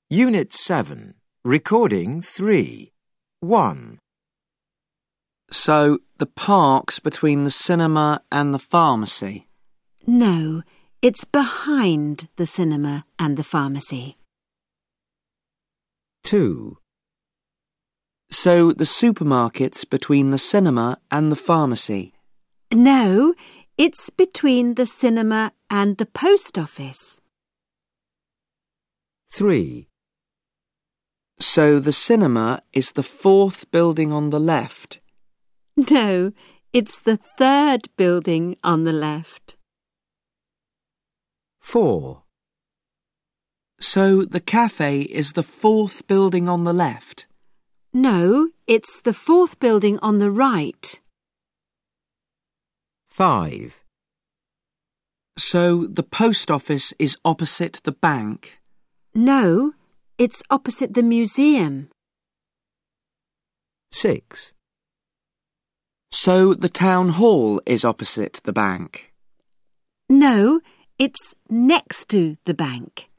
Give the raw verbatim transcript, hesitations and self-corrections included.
Unit seven. Recording three. one. So, the park's between the cinema and the pharmacy? No, it's behind the cinema and the pharmacy. two. So, the supermarket's between the cinema and the pharmacy? No, it's between the cinema and the post office. three. So, the cinema is the fourth building on the left? No, it's the third building on the left. four. So, the cafe is the fourth building on the left? No, it's the fourth building on the right. five. So, the post office is opposite the bank? No, it's opposite the museum. six. So, the town hall is opposite the bank? No, it's next to the bank.